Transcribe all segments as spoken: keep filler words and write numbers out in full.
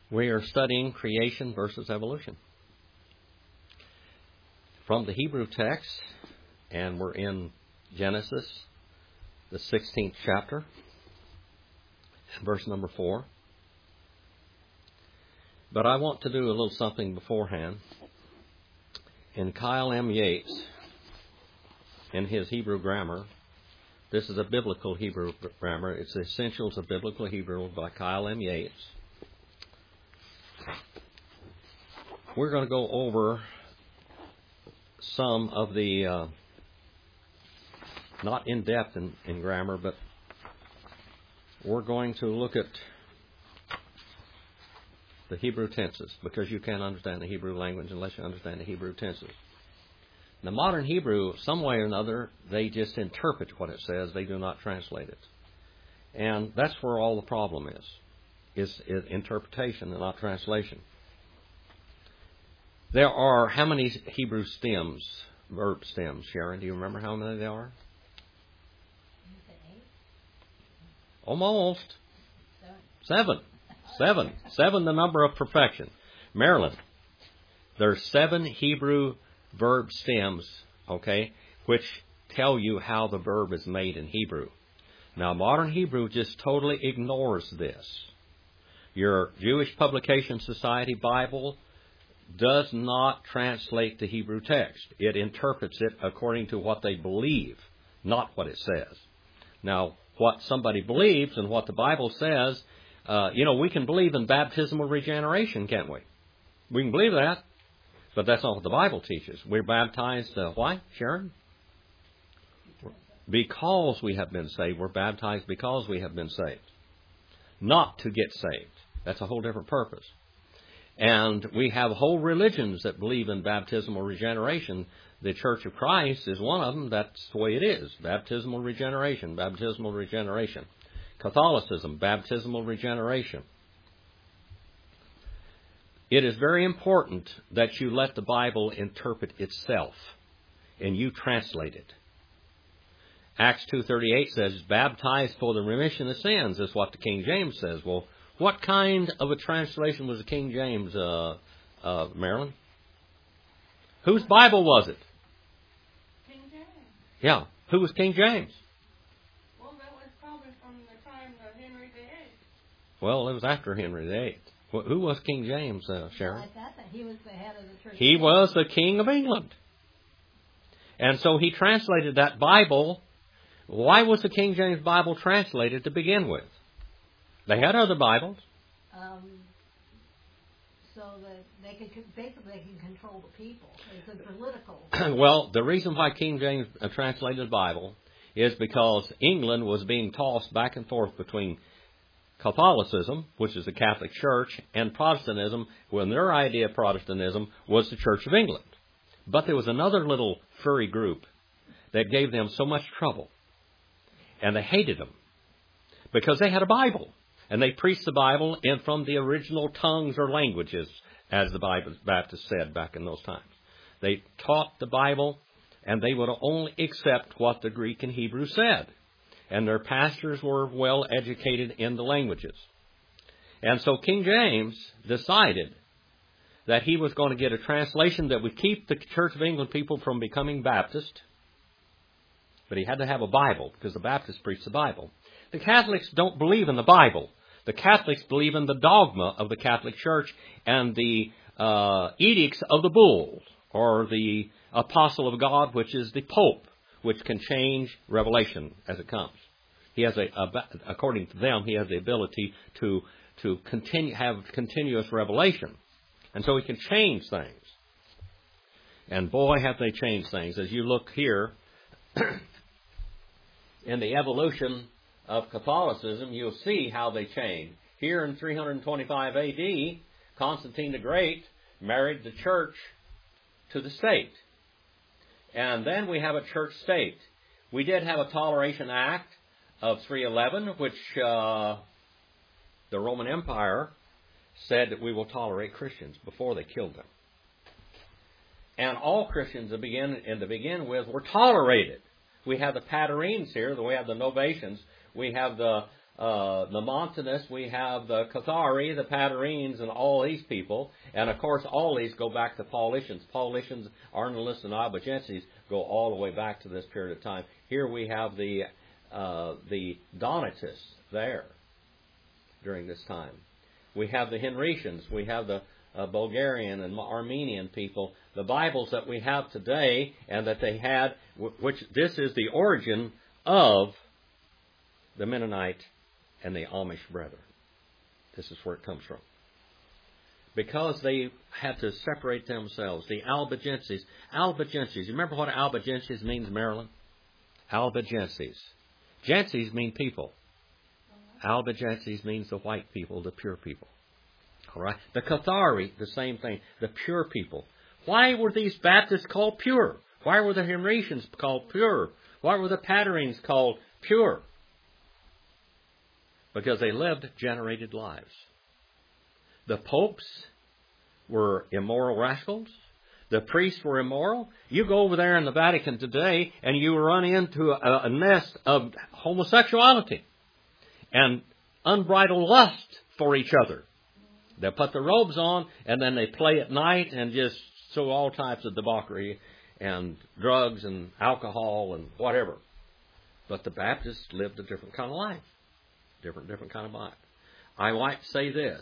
We are studying creation versus evolution from the Hebrew text, and we're in Genesis, the sixteenth chapter, verse number four. But I want to do a little something beforehand. In Kyle M. Yates, in his Hebrew grammar, this is a biblical Hebrew grammar. It's the Essentials of Biblical Hebrew by Kyle M. Yates. We're going to go over some of the, uh, not in depth in, in grammar, but we're going to look at the Hebrew tenses, because you can't understand the Hebrew language unless you understand the Hebrew tenses. The modern Hebrew, some way or another, they just interpret what it says. They do not translate it. And that's where all the problem is, is, is interpretation and not translation. There are how many Hebrew stems, verb stems, Sharon? Do you remember how many there are? Almost. Seven. Seven. Seven, the number of perfection. Marilyn, there's seven Hebrew verb stems, okay, which tell you how the verb is made in Hebrew. Now, modern Hebrew just totally ignores this. Your Jewish Publication Society Bible does not translate the Hebrew text. It interprets it according to what they believe, not what it says. Now, what somebody believes and what the Bible says, uh, you know, we can believe in baptismal regeneration, can't we? We can believe that, but that's not what the Bible teaches. We're baptized, uh, why, Sharon? Because we have been saved. We're baptized because we have been saved, not to get saved. That's a whole different purpose. And we have whole religions that believe in baptismal regeneration. The Church of Christ is one of them. That's the way it is. Baptismal regeneration, baptismal regeneration. Catholicism, baptismal regeneration. It is very important that you let the Bible interpret itself and you translate it. Acts two thirty-eight says, baptized for the remission of sins, is what the King James says. Well, what kind of a translation was the King James, uh, uh, Marilyn? Whose Bible was it? King James. Yeah. Who was King James? Well, that was probably from the time of Henry the Eighth. Well, it was after Henry the Eighth. Well, who was King James, uh, Sharon? Well, I thought that he was the head of the Church. He was the King of England. And so he translated that Bible. Why was the King James Bible translated to begin with? They had other Bibles. Um, so that they could basically they can control the people. It's a political. Well, the reason why King James translated the Bible is because England was being tossed back and forth between Catholicism, which is the Catholic Church, and Protestantism, when their idea of Protestantism was the Church of England. But there was another little furry group that gave them so much trouble, and they hated them because they had a Bible. And they preached the Bible in from the original tongues or languages, as the Bible, Baptists said back in those times. They taught the Bible, and they would only accept what the Greek and Hebrew said. And their pastors were well educated in the languages. And so King James decided that he was going to get a translation that would keep the Church of England people from becoming Baptist. But he had to have a Bible, because the Baptists preach the Bible. The Catholics don't believe in the Bible. The Catholics believe in the dogma of the Catholic Church and the uh, edicts of the bulls, or the apostle of God, which is the Pope, which can change revelation as it comes. He has a, a according to them, he has the ability to to continue have continuous revelation, and so he can change things. And boy, have they changed things! As you look here in the evolution of Catholicism, you'll see how they changed. Here in three twenty-five A D, Constantine the Great married the church to the state. And then we have a church state. We did have a Toleration Act of three eleven, which uh, the Roman Empire said that we will tolerate Christians before they killed them. And all Christians to begin, and to begin with were tolerated. We have the Paterines here, we have the Novatians, we have the uh, the Montanists, we have the Cathari, the Patarenes, and all these people. And of course, all these go back to Paulicians. Paulicians, Arnoldists, and Albigenses go all the way back to this period of time. Here we have the uh, the Donatists there during this time. We have the Henricians. We have the uh, Bulgarian and Armenian people. The Bibles that we have today and that they had, which this is the origin of the Mennonite and the Amish brethren. This is where it comes from. Because they had to separate themselves. The Albigenses. Albigenses. You remember what Albigenses means, Marilyn? Albigenses. Genses mean people. Albigenses means the white people, the pure people. All right. The Cathari, the same thing. The pure people. Why were these Baptists called pure? Why were the Henricians called pure? Why were the Patarenes called pure? Because they lived generated lives. The popes were immoral rascals. The priests were immoral. You go over there in the Vatican today and you run into a, a nest of homosexuality and unbridled lust for each other. They put the robes on and then they play at night and just show all types of debauchery and drugs and alcohol and whatever. But the Baptists lived a different kind of life. Different, different kind of life. I might say this,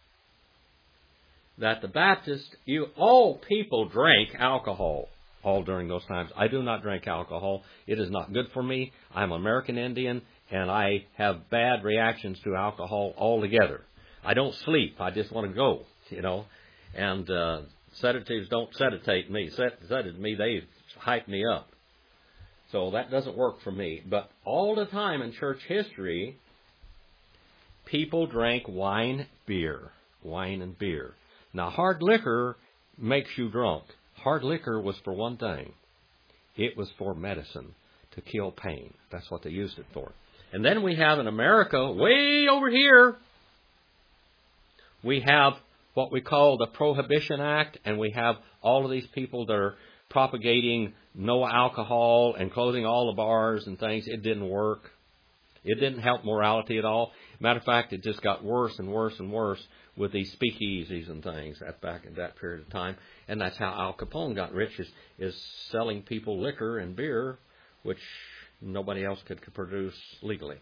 that the Baptists, you, all people drank alcohol all during those times. I do not drink alcohol. It is not good for me. I'm American Indian, and I have bad reactions to alcohol altogether. I don't sleep. I just want to go, you know. And uh, sedatives don't sedate me. Sedate me, they hype me up. So that doesn't work for me. But all the time in church history, people drank wine, beer. Wine and beer. Now, hard liquor makes you drunk. Hard liquor was for one thing. It was for medicine, to kill pain. That's what they used it for. And then we have in America, way over here, we have what we call the Prohibition Act, and we have all of these people that are propagating no alcohol and closing all the bars and things. It didn't work. It didn't help morality at all. Matter of fact, it just got worse and worse and worse with these speakeasies and things at back in that period of time. And that's how Al Capone got rich, is, is selling people liquor and beer, which nobody else could produce legally.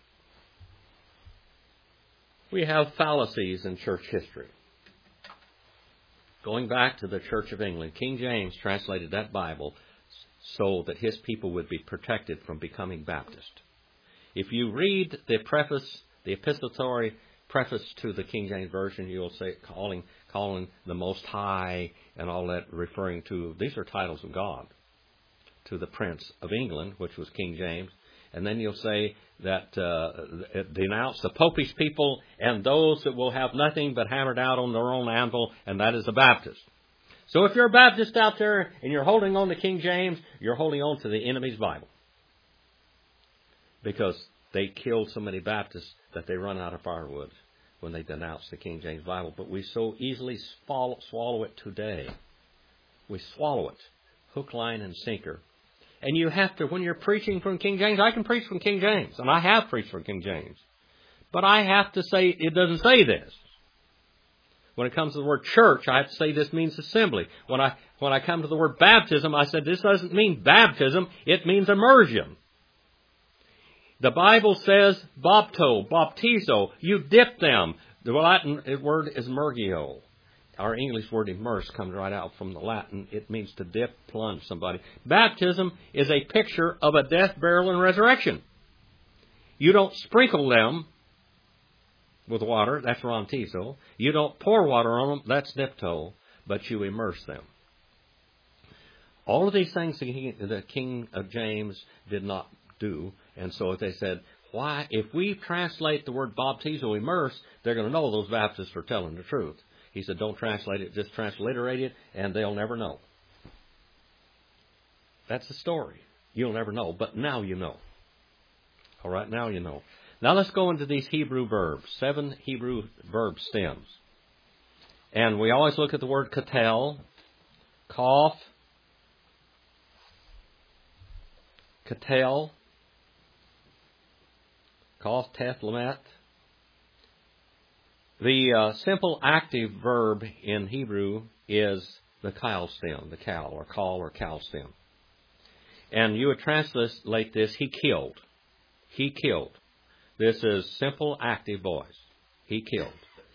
We have fallacies in church history. Going back to the Church of England, King James translated that Bible so that his people would be protected from becoming Baptist. If you read the preface, the epistolary preface to the King James Version, you'll say calling calling the Most High and all that, referring to, these are titles of God, to the Prince of England, which was King James. And then you'll say that uh, it denounce the popish people and those that will have nothing but hammered out on their own anvil, and that is the Baptist. So if you're a Baptist out there and you're holding on to King James, you're holding on to the enemy's Bible. Because they killed so many Baptists that they run out of firewood when they denounce the King James Bible. But we so easily swallow, swallow it today. We swallow it, hook, line, and sinker. And you have to, when you're preaching from King James, I can preach from King James, and I have preached from King James. But I have to say, it doesn't say this. When it comes to the word church, I have to say this means assembly. When I when I come to the word baptism, I said this doesn't mean baptism, it means immersion. The Bible says bapto, baptizo, you dip them. The Latin word is mergio. Our English word immerse comes right out from the Latin. It means to dip, plunge somebody. Baptism is a picture of a death, burial, and resurrection. You don't sprinkle them with water, that's rantizo. You don't pour water on them, that's dipto, but you immerse them. All of these things the King of James did not do, and so they said, why, if we translate the word baptizo, immerse, they're going to know those Baptists are telling the truth. He said, don't translate it, just transliterate it, and they'll never know. That's the story. You'll never know, but now you know. All right, now you know. Now let's go into these Hebrew verbs, seven Hebrew verb stems. And we always look at the word katel, kaf, katel, kaf, teth, lamet, The uh, simple active verb in Hebrew is the kal stem, the kal, or kal, or kal stem. And you would translate this, he killed. He killed. This is simple active voice. He killed.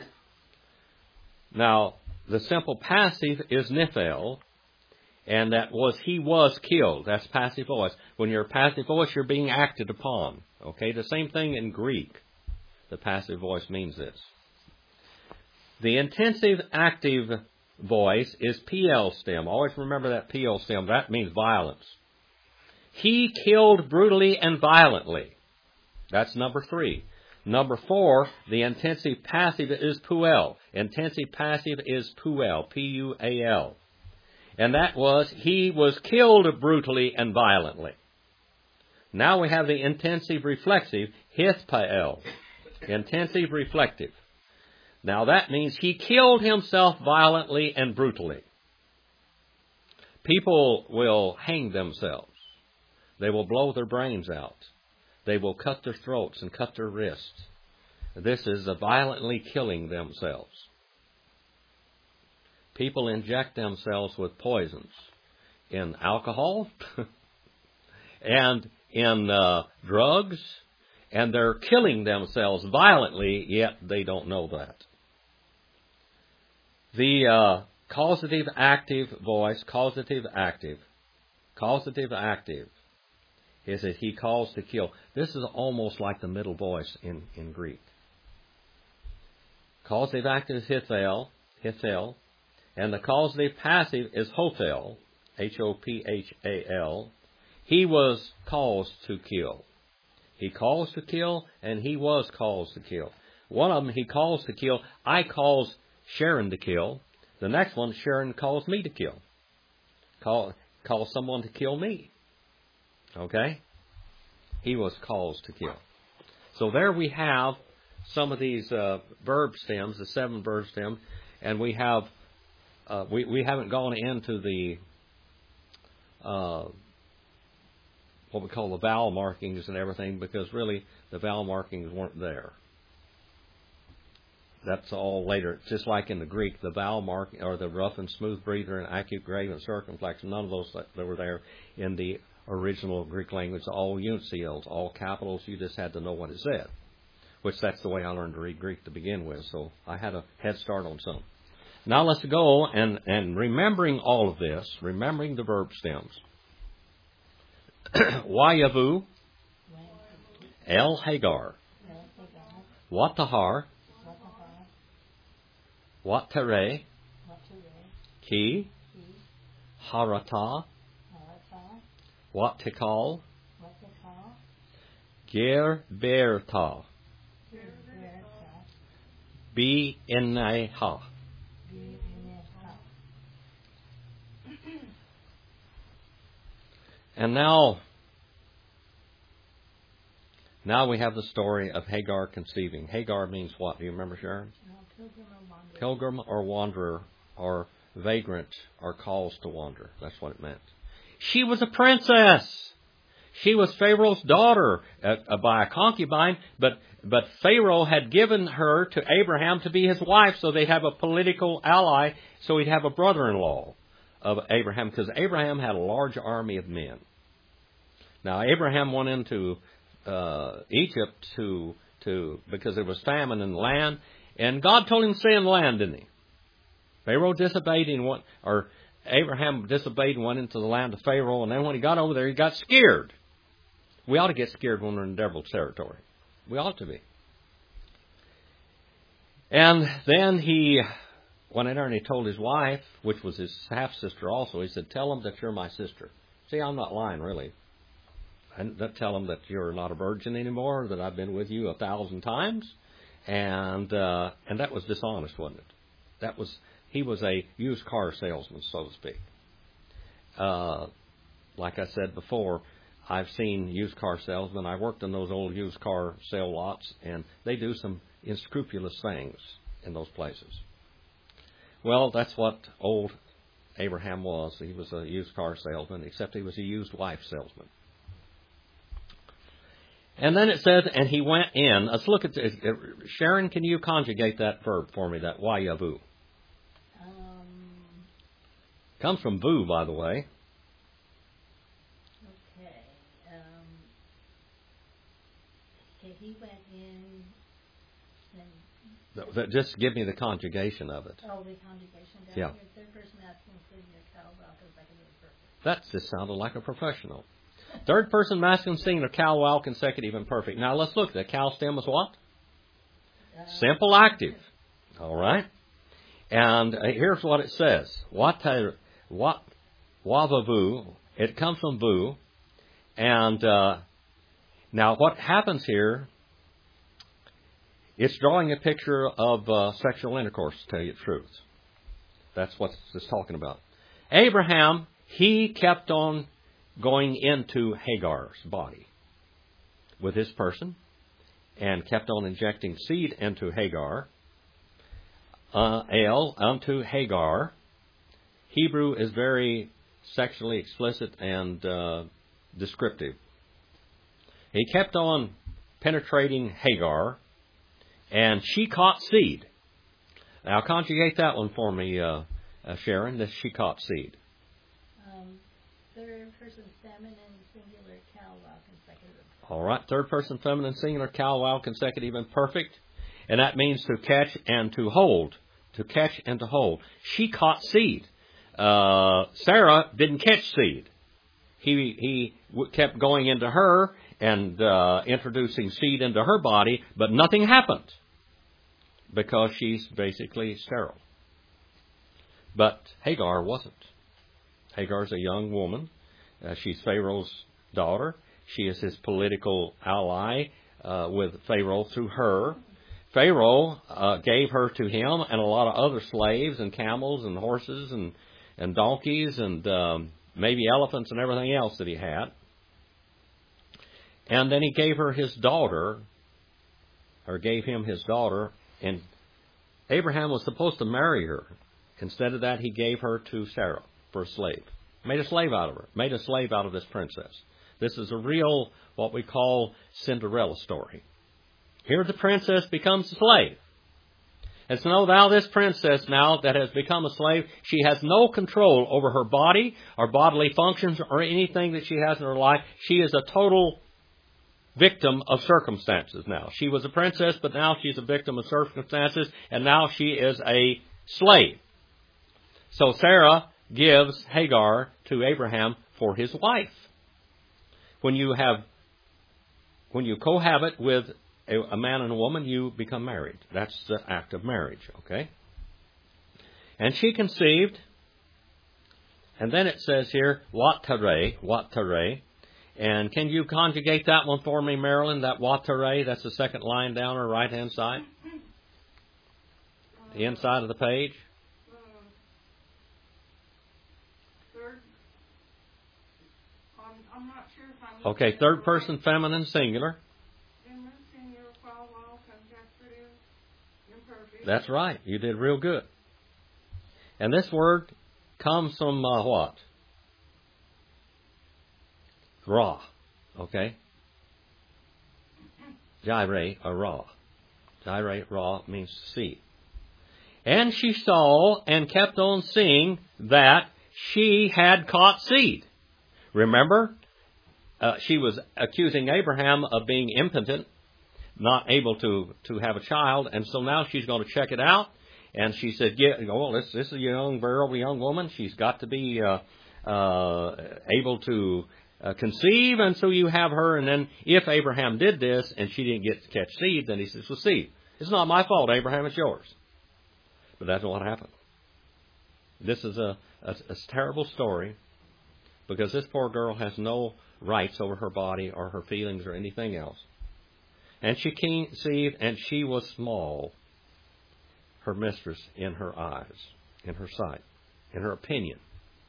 Now, the simple passive is nifel, and that was he was killed. That's passive voice. When you're passive voice, you're being acted upon. Okay, the same thing in Greek. The passive voice means this. The intensive active voice is P L stem. Always remember that P L stem. That means violence. He killed brutally and violently. That's number three. Number four, the intensive passive is puel. Intensive passive is puel, P U A L. And that was, he was killed brutally and violently. Now we have the intensive reflexive, hithpael. Intensive reflective. Now that means he killed himself violently and brutally. People will hang themselves. They will blow their brains out. They will cut their throats and cut their wrists. This is a violently killing themselves. People inject themselves with poisons in alcohol and in uh, drugs, and they're killing themselves violently, yet they don't know that. The uh, causative active voice, causative active, causative active, is that he calls to kill. This is almost like the middle voice in, in Greek. Causative active is hithel, hithel, and the causative passive is hophel, H O P H A L. He was caused to kill. He calls to kill, and he was caused to kill. One of them, he calls to kill. I cause Sharon to kill. The next one, Sharon calls me to kill. Call, call someone to kill me. Okay? He was caused to kill. So there we have some of these uh, verb stems, the seven verb stems, and we have uh, we we haven't gone into the uh, what we call the vowel markings and everything, because really the vowel markings weren't there. That's all later. Just like in the Greek, the vowel mark or the rough and smooth breather and acute, grave, and circumflex, none of those that were there in the original Greek language. All unit seals, all capitals. You just had to know what it said, which that's the way I learned to read Greek to begin with. So I had a head start on some. Now let's go and and remembering all of this, remembering the verb stems. Wayavu, El Hagar, Watahar, Watere, Ki, Harata, Watikal, Ger Berta, Be Eneha. And now, now we have the story of Hagar conceiving. Hagar means what? Do you remember, Sharon? Pilgrim or wanderer or vagrant or calls to wander. That's what it meant. She was a princess. She was Pharaoh's daughter uh, uh, by a concubine, but but Pharaoh had given her to Abraham to be his wife, so they'd have a political ally, so he'd have a brother-in-law of Abraham, because Abraham had a large army of men. Now, Abraham went into uh, Egypt to to because there was famine in the land, and God told him to stay in the land, didn't he? Pharaoh disobeyed and went, or Abraham disobeyed and went into the land of Pharaoh, and then when he got over there, he got scared. We ought to get scared when we're in devil's territory. We ought to be. And then he went in there and he told his wife, which was his half-sister also, he said, tell them that you're my sister. See, I'm not lying, really. I didn't tell them that you're not a virgin anymore, that I've been with you a thousand times. And uh, and that was dishonest, wasn't it? That was, he was a used car salesman, so to speak. Uh, like I said before, I've seen used car salesmen. I worked in those old used car sale lots, and they do some unscrupulous things in those places. Well, that's what old Abraham was. He was a used car salesman, except he was a used wife salesman. And then it says, and he went in. Let's look at this. Sharon, can you conjugate that verb for me, that wayavu? Um, Comes from vu, by the way. okay. Um, okay, he went in and... Th- th- Just give me the conjugation of it. Oh, the conjugation down Yeah. here. Third person masculine singular, Cal, Rocco, second perfect. That just sounded like a professional. Third person masculine singular, cal, wow, consecutive, and perfect. Now let's look. The cal stem is what? Uh, Simple active. All right. And uh, here's what it says. What, what, wavavu. It comes from vu. And uh, now what happens here, it's drawing a picture of uh, sexual intercourse, to tell you the truth. That's what it's talking about. Abraham, he kept on going into Hagar's body with his person and kept on injecting seed into Hagar, uh, El unto Hagar. Hebrew is very sexually explicit and uh, descriptive. He kept on penetrating Hagar, and she caught seed. Now conjugate that one for me, uh, uh, Sharon, that she caught seed. Um, third person feminine singular, Cal, wow, consecutive. All right, third person feminine singular, cal, wow, consecutive, and perfect. And that means to catch and to hold. To catch and to hold. She caught seed. Uh, Sarah didn't catch seed. He he w- kept going into her and uh, introducing seed into her body, but nothing happened because she's basically sterile. But Hagar wasn't. Hagar's a young woman. Uh, she's Pharaoh's daughter. She is his political ally uh, with Pharaoh through her. Pharaoh uh, gave her to him and a lot of other slaves and camels and horses and, and donkeys and um, maybe elephants and everything else that he had. And then he gave her his daughter, or gave him his daughter, and Abraham was supposed to marry her. Instead of that, he gave her to Sarah for a slave. Made a slave out of her. Made a slave out of this princess. This is a real, what we call, Cinderella story. Here the princess becomes a slave. And so now this princess now that has become a slave, she has no control over her body or bodily functions or anything that she has in her life. She is a total victim of circumstances now. She was a princess, but now she's a victim of circumstances, and now she is a slave. So Sarah gives Hagar to Abraham for his wife. When you have, when you cohabit with a, a man and a woman, you become married. That's the act of marriage, okay? And she conceived, and then it says here, Watare, Watare. And can you conjugate that one for me, Marilyn? That Watare, that's the second line down her right-hand side. The inside of the page. I'm not sure if I'm Okay, third person feminine singular. That's right. You did real good. And this word comes from uh, what? Ra. Okay? Jireh, or Ra. Jireh, Ra means to see. And she saw and kept on seeing that she had caught seed. Remember? Uh, she was accusing Abraham of being impotent, not able to, to have a child, and so now she's going to check it out. And she said, "Yeah, well, this this is a young, very young woman. She's got to be uh, uh, able to uh, conceive, and so you have her. And then if Abraham did this and she didn't get to catch seed, then he says, well, seed. It's not my fault, Abraham. It's yours." But that's what happened. This is a, a, a terrible story because this poor girl has no rights over her body or her feelings or anything else. And she conceived, and she was small, her mistress, in her eyes, in her sight, in her opinion.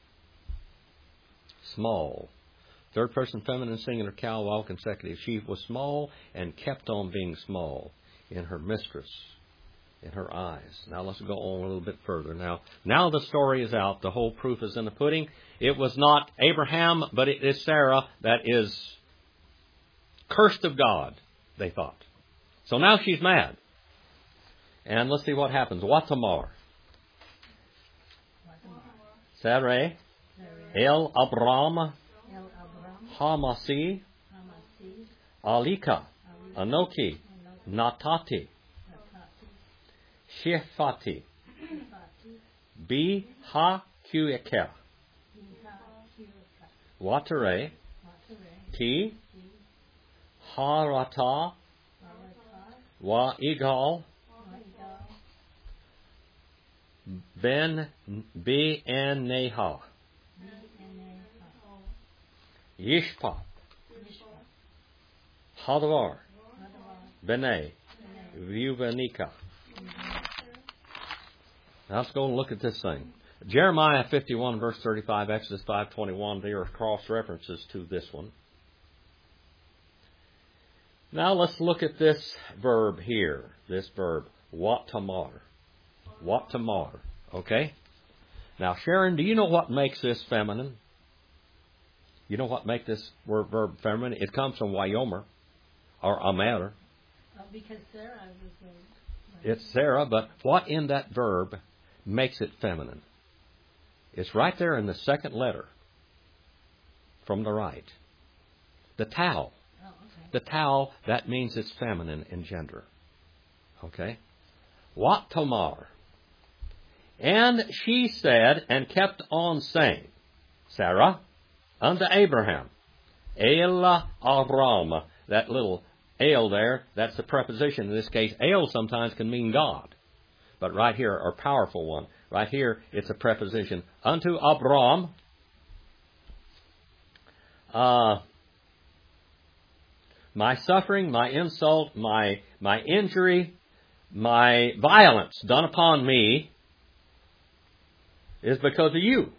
Small. Third person feminine singular, cal, all consecutive. She was small and kept on being small in her mistress, in her eyes. Now let's go on a little bit further. Now, now the story is out. The whole proof is in the pudding. It was not Abraham, but it is Sarah that is cursed of God, they thought. So now she's mad. And let's see what happens. Watamar. Sarai. El Abram. Hamasi. Alika. Anoki. Natati. Shefati. Bi ha kueker. Watare. Ti. Harata. Wa igal. Ben B N Neha. Yishpa. Hadavar. Bene. Vuvanika. Now let's go and look at this thing. Jeremiah fifty-one, verse thirty-five, Exodus five twenty-one, there are cross-references to this one. Now let's look at this verb here. This verb, watamar. Watamar. Okay? Now, Sharon, do you know what makes this feminine? You know what makes this word, verb feminine? It comes from Wyomer, or Amer. Oh, because Sarah was a... It's Sarah, but what in that verb makes it feminine? It's right there in the second letter from the right. The tau. Oh, okay. The tau, that means it's feminine in gender. Okay? Wat Tamar. And she said, and kept on saying, Sarah, unto Abraham, El Aram. That little El there, that's the preposition. In this case, El sometimes can mean God. But right here, a powerful one. Right here, it's a preposition. Unto Abram, uh, my suffering, my insult, my my injury, my violence done upon me is because of you.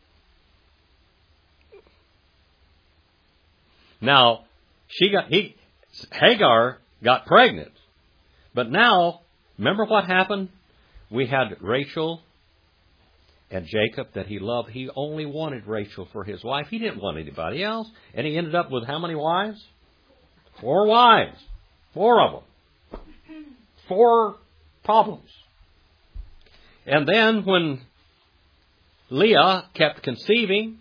Now, she got he Hagar got pregnant. But now, remember what happened? We had Rachel and Jacob that he loved. He only wanted Rachel for his wife. He didn't want anybody else. And he ended up with how many wives? Four wives. Four of them. Four problems. And then when Leah kept conceiving,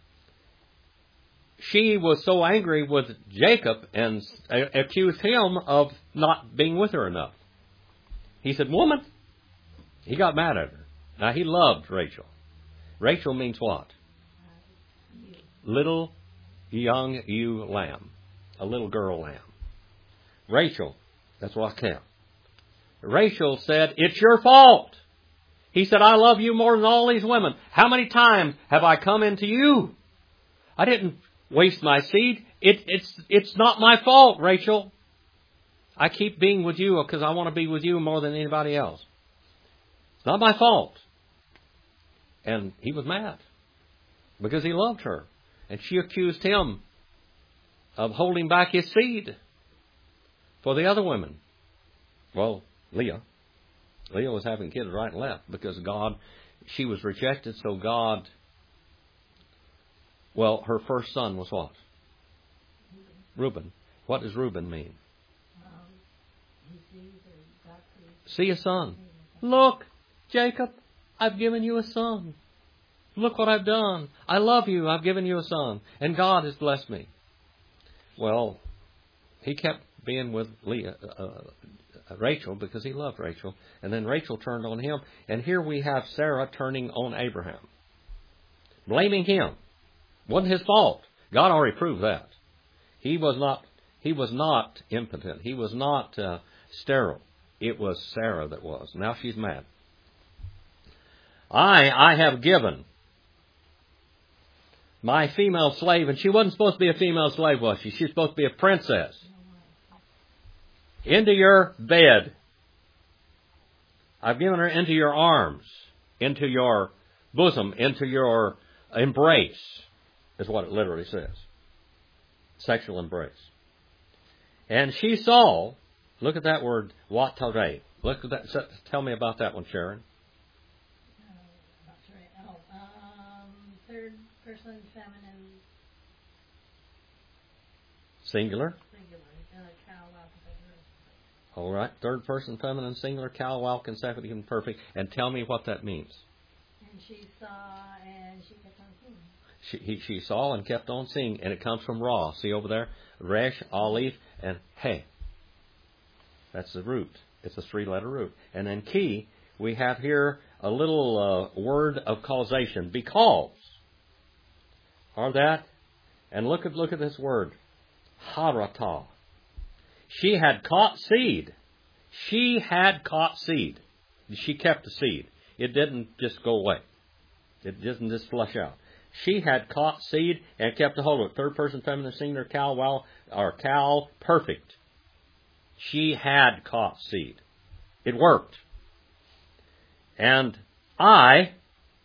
she was so angry with Jacob and accused him of not being with her enough. He said, woman. He got mad at her. Now, he loved Rachel. Rachel means what? Little young ewe lamb. A little girl lamb. Rachel, that's Raquel. Rachel said, it's your fault. He said, I love you more than all these women. How many times have I come into you? I didn't waste my seed. It, it's, it's not my fault, Rachel. I keep being with you because I want to be with you more than anybody else. It's not my fault. And he was mad because he loved her. And she accused him of holding back his seed for the other women. Well, Leah. Leah was having kids right and left because God, she was rejected, so God, well, her first son was what? Reuben. What does Reuben mean? See a son. Look, Jacob, I've given you a son. Look what I've done. I love you. I've given you a son. And God has blessed me. Well, he kept being with Leah, uh, Rachel because he loved Rachel. And then Rachel turned on him. And here we have Sarah turning on Abraham. Blaming him. Wasn't his fault. God already proved that. He was not, he was not impotent. He was not uh, sterile. It was Sarah that was. Now she's mad. I, I have given my female slave, and she wasn't supposed to be a female slave, was she? She was supposed to be a princess. Into your bed. I've given her into your arms, into your bosom, into your embrace, is what it literally says. Sexual embrace. And she saw, look at that word, watare. Look at that. Tell me about that one, Sharon. Oh, um, person, feminine. Singular. Singular. All right, third person feminine singular, cal, while consecutive and perfect, and tell me what that means. And she saw and she kept on seeing. She, he, she saw and kept on seeing, and it comes from ra. See over there? Resh, Aleph, and He. That's the root. It's a three-letter root. And then ki, we have here a little uh, word of causation. Because. Or that. And look at look at this word. Harata. She had caught seed. She had caught seed. She kept the seed. It didn't just go away. It didn't just flush out. She had caught seed and kept a hold of it. Third person feminine singular, cal, while, or cal, perfect. She had caught seed. It worked. And I,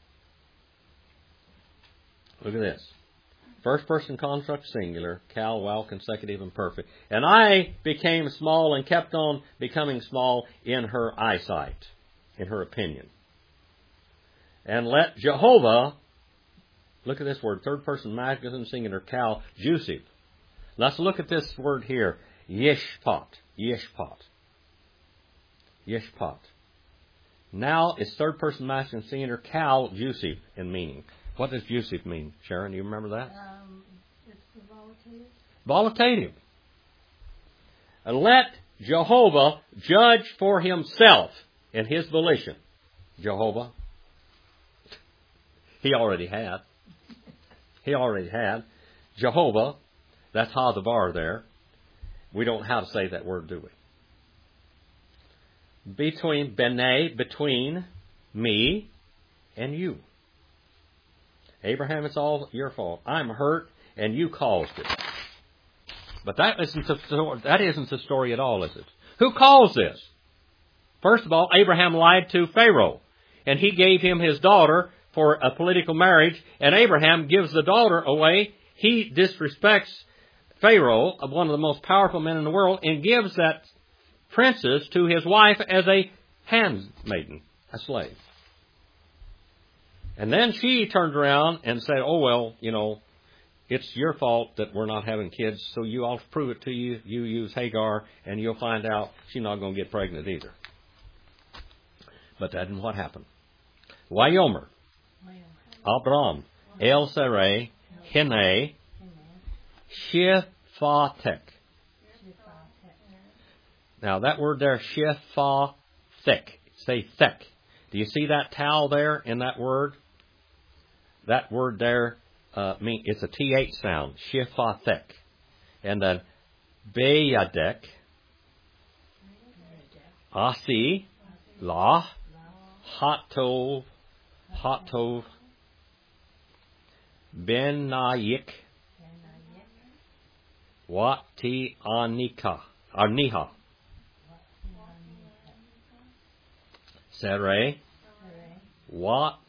look at this. First person construct singular, cal, while, consecutive, and perfect. And I became small and kept on becoming small in her eyesight, in her opinion. And let Jehovah, look at this word, third person masculine singular, cal, Jusif. Let's look at this word here, Yishpat, Yishpat, Yishpat. Now it's third person masculine singular, cal, Jusif in meaning. What does Jusif mean, Sharon? Do you remember that? Um, it's the volitative. Volitative. And let Jehovah judge for himself in his volition. Jehovah. He already had. He already had. Jehovah. That's Hadavar there. We don't know how to say that word, do we? Between, Bene, between me and you. Abraham, it's all your fault. I'm hurt, and you caused it. But that isn't the story, that isn't the story at all, is it? Who caused this? First of all, Abraham lied to Pharaoh, and he gave him his daughter for a political marriage, and Abraham gives the daughter away. He disrespects Pharaoh, one of the most powerful men in the world, and gives that princess to his wife as a handmaiden, a slave. And then she turned around and said, oh, well, you know, it's your fault that we're not having kids, so you I'll prove it to you. You use Hagar, and you'll find out she's not going to get pregnant either. But that isn't what happened. Wayomer, Abram, El Sarai, Hine, Shiphatek. Now that word there, Shiphatek, say thek. Do you see that towel there in that word? That word there, uh, mean it's a T H sound, Shiphatek. And then Beyadek, Asi, La, Hatov, Hatov, Benayik, Wati Anika, Arniha, Sarai, Wat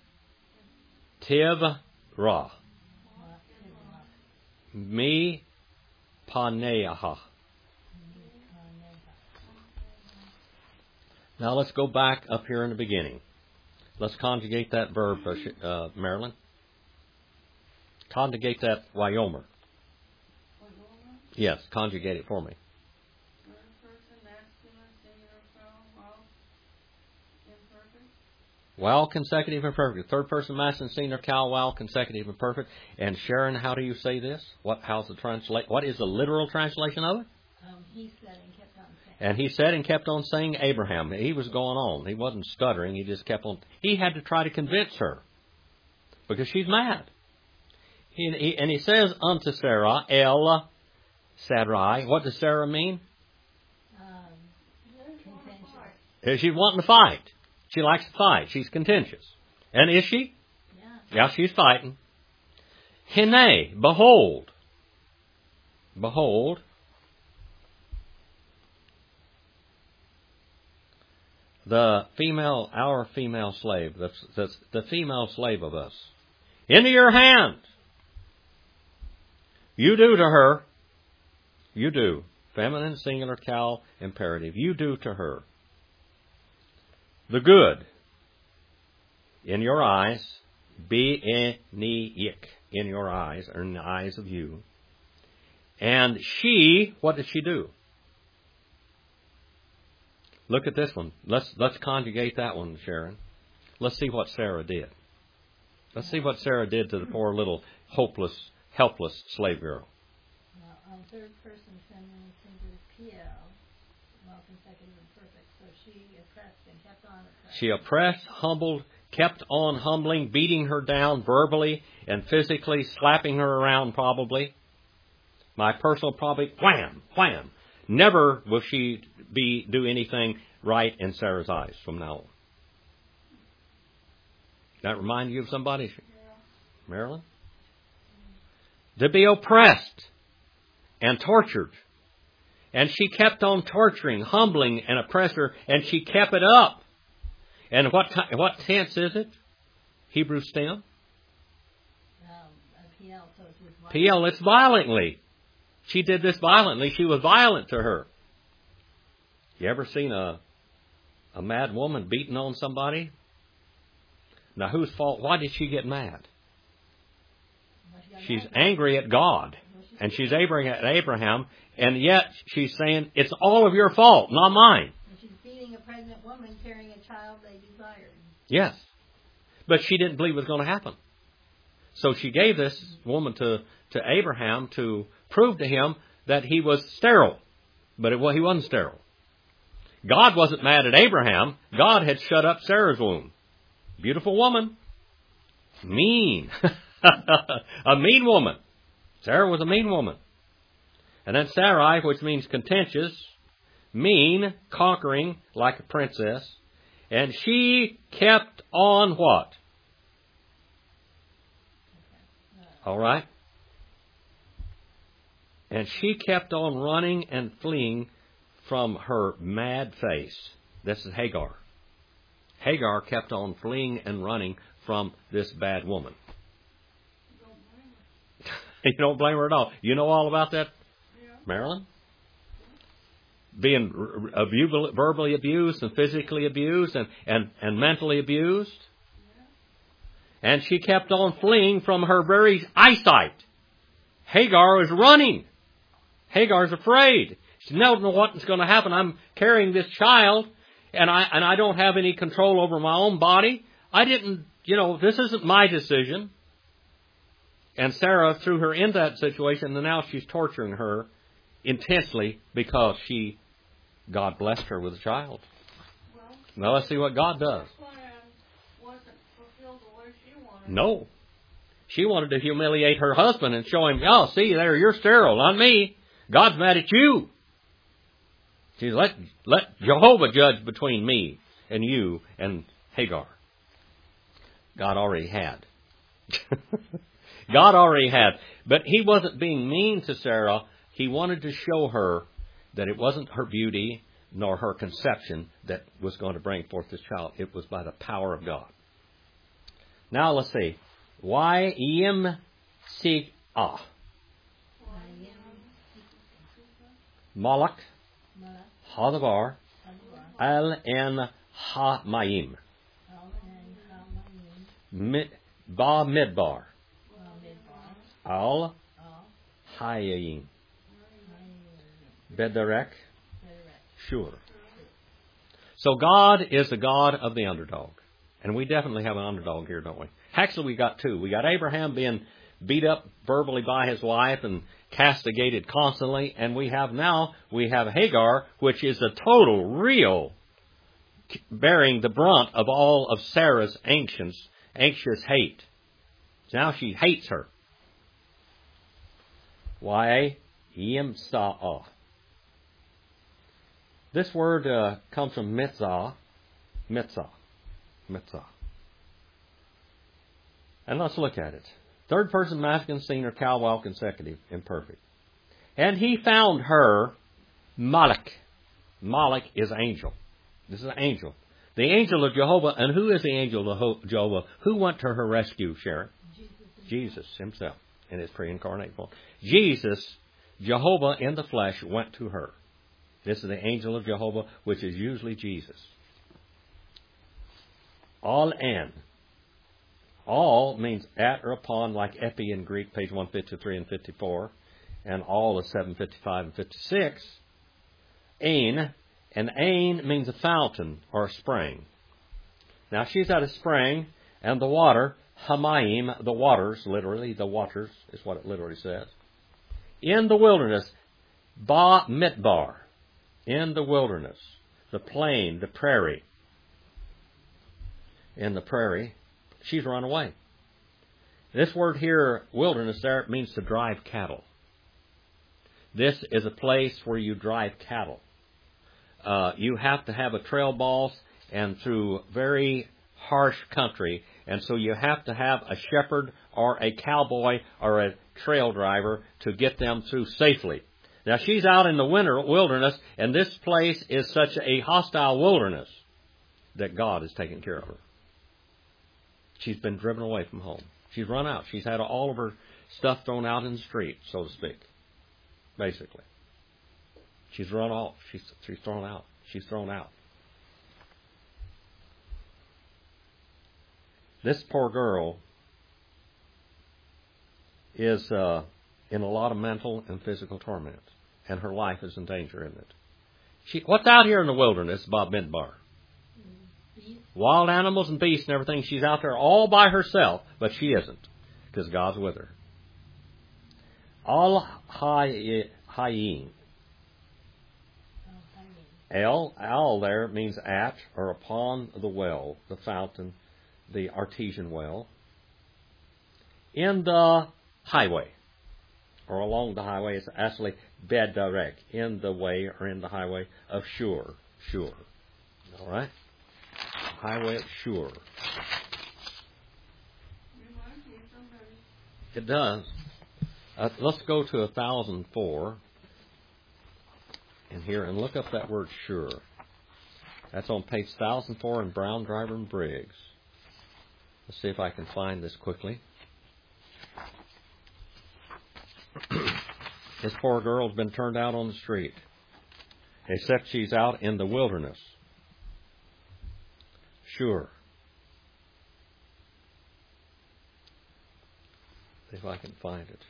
Tivra, Mi Paneaha. Now let's go back up here in the beginning. Let's conjugate that verb, uh, Marilyn. Conjugate that Wayomer. Yes, conjugate it for me. While consecutive and perfect. Third person masculine singular, cal, while consecutive and perfect. And Sharon, how do you say this? What? How's the translate? What is the literal translation of it? Um, he said and kept on saying. And he said and kept on saying Abraham. He was going on. He wasn't stuttering. He just kept on. He had to try to convince her because she's mad. He, he, and he says unto Sarah, El Sarai. What does Sarah mean? Um, contentious. She's wanting to fight. She likes to fight. She's contentious. And is she? Yeah. Yeah, she's fighting. Hine, behold. Behold. The female, our female slave, that's, that's the female slave of us. Into your hand. You do to her. You do. Feminine, singular, cal, imperative. You do to her. The good in your eyes, be-e-ni-yik, in your eyes, or in the eyes of you. And she, what did she do? Look at this one. Let's let's conjugate that one, Sharon. Let's see what Sarah did. Let's see what Sarah did to the poor little hopeless, helpless slave girl. Well, on third person feminine singular P L, well, consecutive and perfect. So she oppressed and kept on oppressing. She oppressed, humbled, kept on humbling, beating her down verbally and physically, slapping her around probably. My personal probably, wham, wham. Never will she be do anything right in Sarah's eyes from now on. That remind you of somebody? Yeah. Marilyn? To be oppressed and tortured. And she kept on torturing, humbling an oppressor, and she kept it up. And what what tense is it? Hebrew stem? Um, P L, so it's with violence. P L, it's violently. She did this violently. She was violent to her. You ever seen a a mad woman beating on somebody? Now, whose fault? Why did she get mad? She's angry at God. And she's angry at Abraham. And yet she's saying, it's all of your fault, not mine. And she's beating a pregnant woman carrying a child they desired. Yes. But she didn't believe it was going to happen. So she gave this woman to, to Abraham to prove to him that he was sterile. But it, well, he wasn't sterile. God wasn't mad at Abraham. God had shut up Sarah's womb. Beautiful woman. Mean. A mean woman. Sarah was a mean woman. And then Sarai, which means contentious, mean, conquering, like a princess. And she kept on what? All right. And she kept on running and fleeing from her mad face. This is Hagar. Hagar kept on fleeing and running from this bad woman. You don't blame her at all. You know all about that, Yeah. Marilyn? Being abu- verbally abused and physically abused and, and, and mentally abused. Yeah. And she kept on fleeing from her very eyesight. Hagar is running. Hagar's afraid. She doesn't know what's going to happen. I'm carrying this child, and I and I don't have any control over my own body. I didn't, you know, this isn't my decision. And Sarah threw her into that situation, and now she's torturing her intensely because she, God blessed her with a child. Well, now let's see what God does. her plan wasn't fulfilled the way she wanted. No. She wanted to humiliate her husband and show him, oh, see there, you're sterile, not me. God's mad at you. She's let let Jehovah judge between me and you and Hagar. God already had. God already had. But he wasn't being mean to Sarah. He wanted to show her that it wasn't her beauty nor her conception that was going to bring forth this child. It was by the power of God. Now let's see. Why yim sig ah. Malak, Hadavar, Al en ha mayim. Ba midbar. Al hayayim. Bederek. Sure. So God is the God of the underdog. And we definitely have an underdog here, don't we? Actually, we got two. We got Abraham being beat up verbally by his wife and castigated constantly. And we have now, we have Hagar, which is a total, real, bearing the brunt of all of Sarah's anxious, anxious hate. Now she hates her. Why? Yim sa'ah. This word uh, comes from mitzvah, mitzvah, mitzvah. And let's look at it. Third person masculine singular, Calwell consecutive, imperfect. And he found her, Malak. Malak is angel. This is an angel. The angel of Jehovah. And who is the angel of Jehovah? Who went to her rescue, Sharon? Jesus, Jesus himself in his pre-incarnate form. Jesus, Jehovah in the flesh, went to her. This is the angel of Jehovah, which is usually Jesus. All an. All means at or upon, like epi in Greek, page one fifty-three and fifty-four. And all is seven fifty-five and fifty-six. Ein And Ain means a fountain or a spring. Now she's at a spring, and the water, Hamayim, the waters, literally, the waters is what it literally says. In the wilderness, Ba Mitbar, in the wilderness, the plain, the prairie. In the prairie, she's run away. This word here, wilderness, there means to drive cattle. This is a place where you drive cattle. Uh, you have to have a trail boss and through very harsh country, and so you have to have a shepherd or a cowboy or a trail driver to get them through safely. Now she's out in the winter wilderness, and this place is such a hostile wilderness that God has taken care of her. She's been driven away from home. She's run out. She's had all of her stuff thrown out in the street, so to speak, basically. She's run off. She's, she's thrown out. She's thrown out. This poor girl is uh, in a lot of mental and physical torment, and her life is in danger, isn't it? She, what's out here in the wilderness, Bob Midbar? Wild animals and beasts and everything. She's out there all by herself, but she isn't, because God's with her. Al Hayyin. El, al there means at or upon the well, the fountain, the artesian well. In the highway, or along the highway, it's actually Bedarek, in the way or in the highway of Shur. Shur. All right? Highway of Shur. It does. Uh, let's go to one thousand four in here and look up that word Shur. That's on page one thousand four in Brown, Driver, and Briggs. Let's see if I can find this quickly. This poor girl's been turned out on the street, except she's out in the wilderness. Sure. See if I can find it.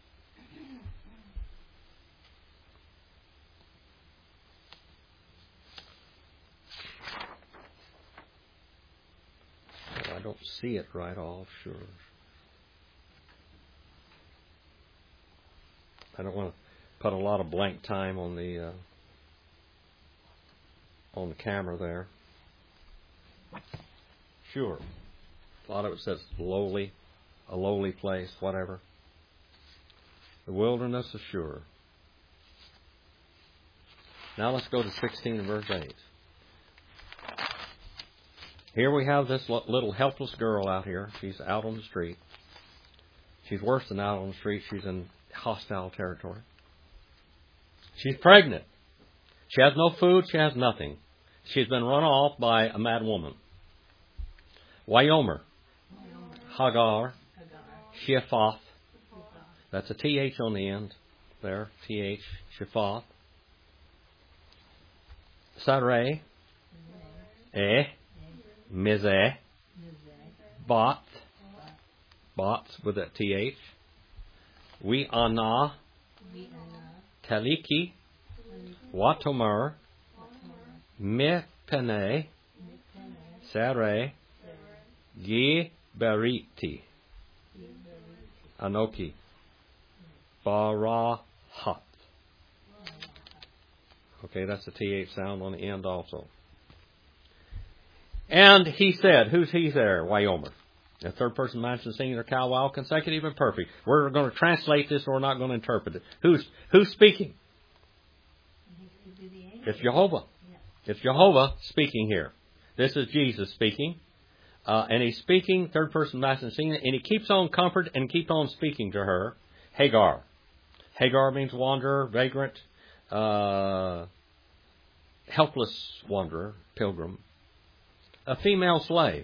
Well, I don't see it right off, sure. I don't want to put a lot of blank time on the uh, on the camera there. Sure. A lot of it says lowly, a lowly place, whatever. The wilderness is sure. Now let's go to sixteen and verse eight. Here we have this little helpless girl out here. She's out on the street. She's worse than out on the street. She's in hostile territory. She's pregnant. She has no food. She has nothing. She's been run off by a mad woman. Wyomer, Hagar, Shephath. That's a T H on the end there. T H, Shephath. Sarai, Eh, Mizeh, Bot, Bot with a T H. We Anah, Taliki, Watomer, Mepene, Sarai, Ye Beriti, Anoki, Barahat. Okay, that's the T H sound on the end also. And he said, who's he there? Wyomer. The third person mentioned singular, cow, consecutive, and perfect. We're going to translate this, or we're not going to interpret it. Who's who's speaking? It's Jehovah. It's Jehovah speaking here. This is Jesus speaking. Uh, and he's speaking, third person mentioned singular, and he keeps on comfort and keeps on speaking to her. Hagar. Hagar means wanderer, vagrant, uh, helpless wanderer, pilgrim. A female slave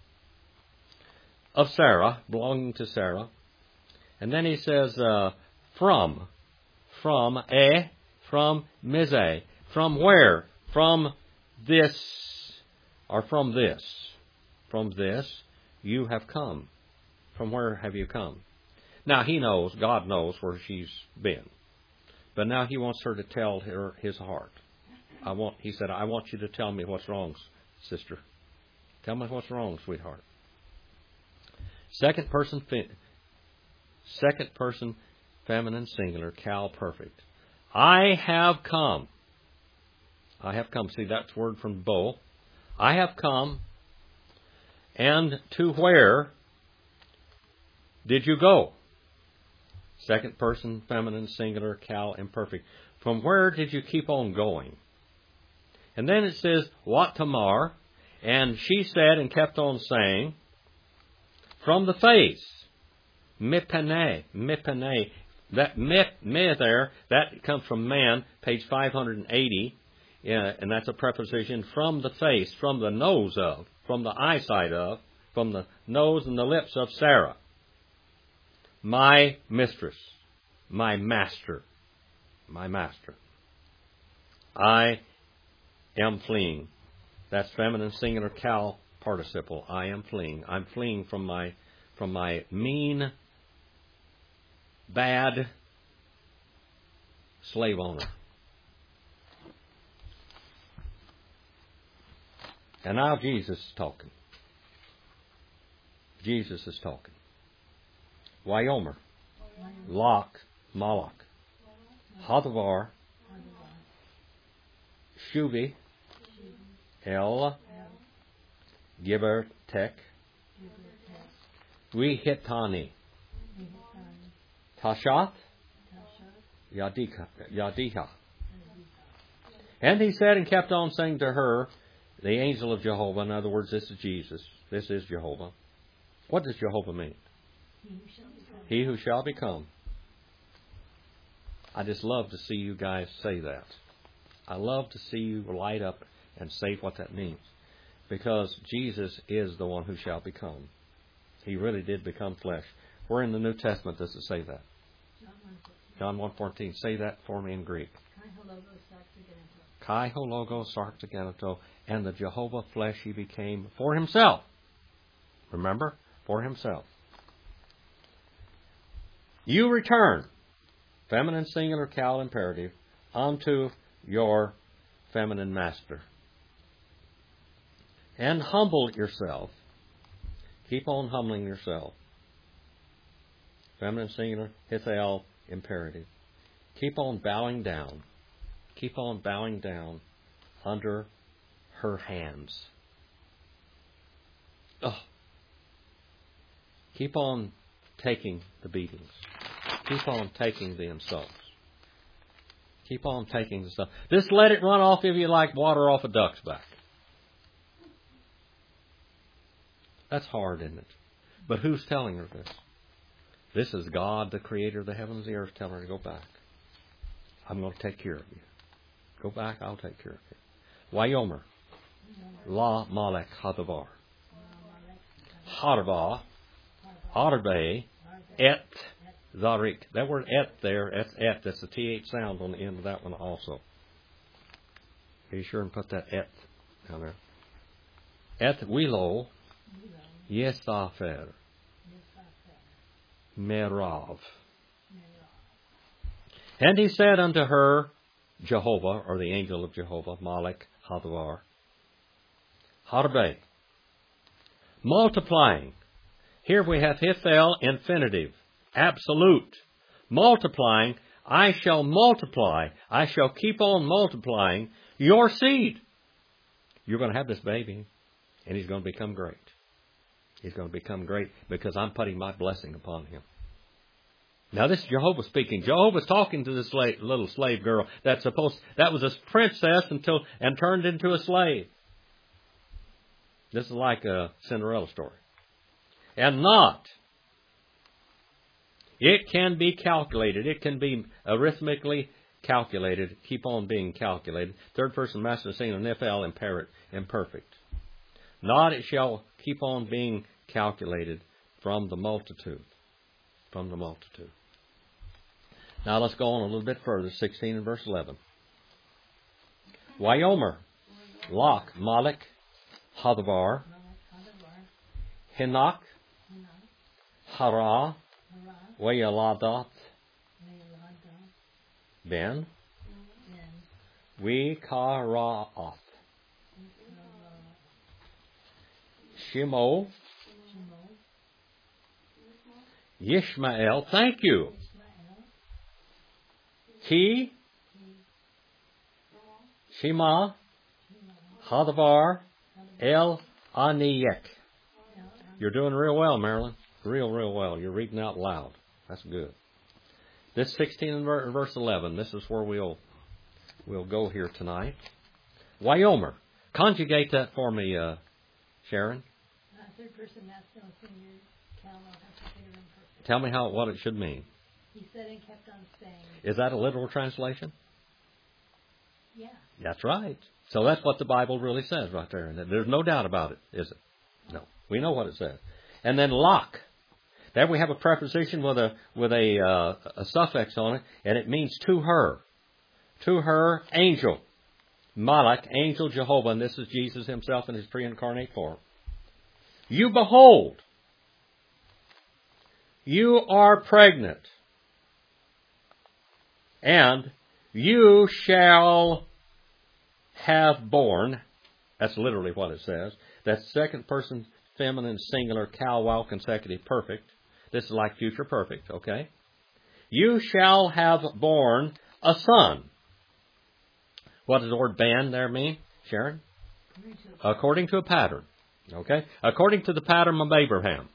of Sarah, belonging to Sarah. And then he says, uh, from, from, eh, from Mizeh. From where? From this, or from this. From this, you have come. From where have you come? Now, he knows, God knows where she's been. But now he wants her to tell her his heart. I want, he said, I want you to tell me what's wrong, sister. Tell me what's wrong, sweetheart. Second person, second person, feminine singular, Cal perfect. I have come. I have come. See, that's word from Bo. I have come. And to where did you go? Second person, feminine singular, Cal imperfect. From where did you keep on going? And then it says, what Tamar? And she said and kept on saying, from the face. Mipene, mipene. That mip, me there, that comes from man, page five hundred eighty. Yeah, and that's a preposition, from the face, from the nose of, from the eyesight of, from the nose and the lips of Sarah. My mistress, my master, my master. I am fleeing. That's feminine singular Cal participle. I am fleeing. I'm fleeing from my from my mean, bad slave owner. And now Jesus is talking. Jesus is talking. Wyomer, Lach, Malach, Hadavar, Shuvi, El, Giber, Tek, Rihitani, Tashath, Yadika, Yadiha. And he said and kept on saying to her, the angel of Jehovah, in other words, this is Jesus, this is Jehovah. What does Jehovah mean? He who shall become. I just love to see you guys say that. I love to see you light up and say what that means. Because Jesus is the one who shall become. He really did become flesh. Where in the New Testament does it say that? John one fourteen. Say that for me in Greek. Kai ho logos sarxagenito. And the Jehovah flesh he became for himself. Remember? For himself. You return, feminine singular Cal imperative, unto your feminine master. And humble yourself. Keep on humbling yourself. Feminine singular, Hithel imperative. Keep on bowing down. Keep on bowing down under her hands. Oh. Keep on taking the beatings. Keep on taking the insults. Keep on taking the stuff. Just let it run off of you like water off a duck's back. That's hard, isn't it? But who's telling her this? This is God, the creator of the heavens and the earth, telling her to go back. I'm going to take care of you. Go back, I'll take care of you. Wyomer. La Malek Hadavar. Harva. Arbe. Et. Zarik. That word et there, that's et. That's the T H sound on the end of that one also. Be sure and put that et down there. Et Wilo. Yesafer. Merav. And he said unto her, Jehovah, or the angel of Jehovah, Malek, Hadavar, Harbe, multiplying. Here we have Hithel infinitive, absolute. Multiplying, I shall multiply, I shall keep on multiplying your seed. You're going to have this baby, and he's going to become great. He's going to become great because I'm putting my blessing upon him. Now this is Jehovah speaking. Jehovah's talking to this slave, little slave girl that's supposed, that was a princess until and turned into a slave. This is like a Cinderella story. And not. It can be calculated. It can be arithmetically calculated. Keep on being calculated. Third person master singular nifel imperfect. Not it shall keep on being calculated from the multitude. From the multitude. Now let's go on a little bit further. sixteen and verse eleven. Wyomer, Lach, Malek, Hadavar, Hinach, Hara, Wayaladat, Ben, Wikaraoth. Shimo. Yishmael. Thank you. Ki. Shema. Hadavar. El Aniyek. You're doing real well, Marilyn. Real, real well. You're reading out loud. That's good. This sixteen and verse eleven, this is where we'll we'll go here tonight. Wyomer. Conjugate that for me, uh, Sharon. Uh, third person masculine singular, cal, imperfect. Tell me how what it should mean. He said and kept on saying. Is that a literal translation? Yeah. That's right. So that's what the Bible really says right there. There's no doubt about it, is it? No. We know what it says. And then lock. There we have a preposition with a with a, uh, a suffix on it, and it means to her. To her, angel. Malach, angel Jehovah, and this is Jesus himself in his pre-incarnate form. You behold. You are pregnant. And you shall have born. That's literally what it says. That's second person feminine singular, cal, wow, consecutive, perfect. This is like future perfect, okay? You shall have born a son. What does the word ban there mean, Sharon? According to a pattern, okay? According to the pattern of Abraham.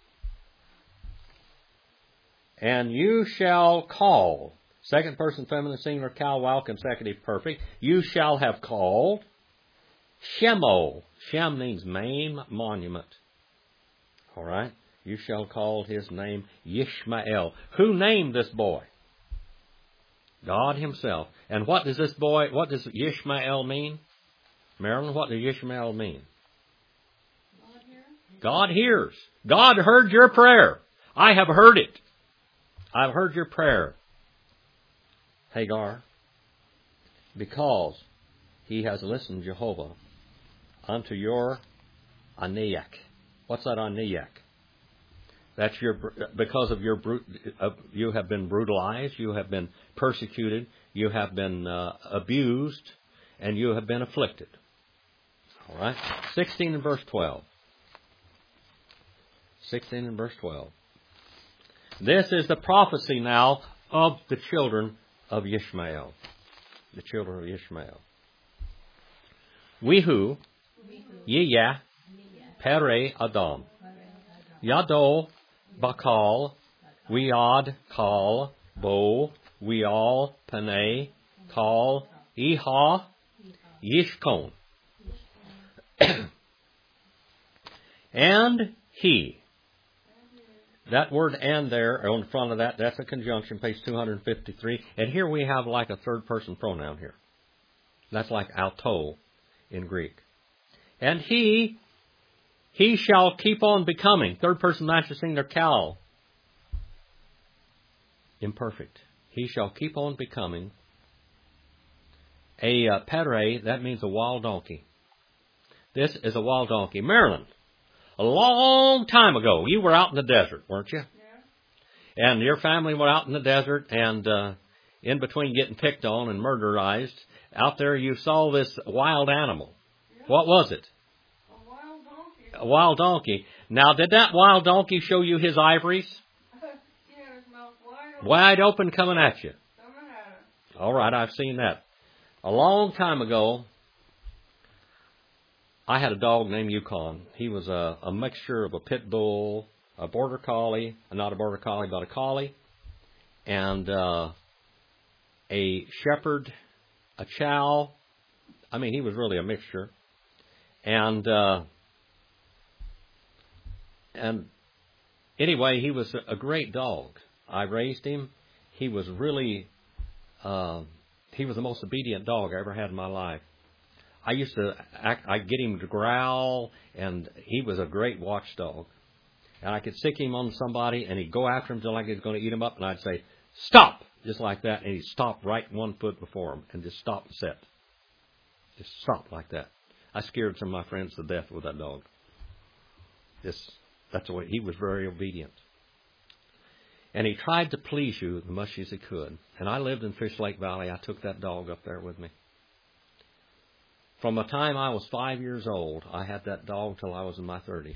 And you shall call, second person feminine singular, cal, wow, consecutive, perfect. You shall have called Shemo. Shem means name, monument. All right? You shall call his name Yishmael. Who named this boy? God himself. And what does this boy, what does Yishmael mean? Marilyn, what does Yishmael mean? God hears. God hears. God heard your prayer. I have heard it. I've heard your prayer, Hagar, because he has listened, Jehovah, unto your Aniyak. What's that Aniyak? That's your, because of your, uh, you have been brutalized, you have been persecuted, you have been uh, abused, and you have been afflicted. All right? sixteen and verse twelve. sixteen and verse twelve. This is the prophecy now of the children of Ishmael. The children of Ishmael. Wehu, Yiyah, Pere Adam. Yado, Bakal, Wead, Kal, Bo, Weal, Panay, Kal, Iha, Yishkon. And he. That word and there on the front of that, that's a conjunction, page two hundred fifty-three. And here we have like a third person pronoun here. That's like auto in Greek. And he, he shall keep on becoming. Third person master singular cal. Imperfect. He shall keep on becoming a uh, pere, that means a wild donkey. This is a wild donkey. Maryland. A long time ago, you were out in the desert, weren't you? Yeah. And your family were out in the desert, and uh, in between getting picked on and murderized, out there you saw this wild animal. Yeah. What was it? A wild donkey. A wild donkey. Now, did that wild donkey show you his ivories? Yeah, his mouth wide open. Wide open coming at you. Coming at it. All right, I've seen that. A long time ago, I had a dog named Yukon. He was a, a mixture of a pit bull, a border collie, not a border collie, but a collie, and uh, a shepherd, a chow. I mean, he was really a mixture. And uh, and anyway, he was a great dog. I raised him. He was really, uh, he was the most obedient dog I ever had in my life. I used to act, I'd get him to growl, and he was a great watchdog. And I could sick him on somebody, and he'd go after him until like he was going to eat him up, and I'd say, stop! Just like that, and he'd stop right one foot before him, and just stop and sit. Just stop like that. I scared some of my friends to death with that dog. Just, that's the way, he was very obedient. And he tried to please you as much as he could. And I lived in Fish Lake Valley. I took that dog up there with me. From the time I was five years old, I had that dog till I was in my thirties.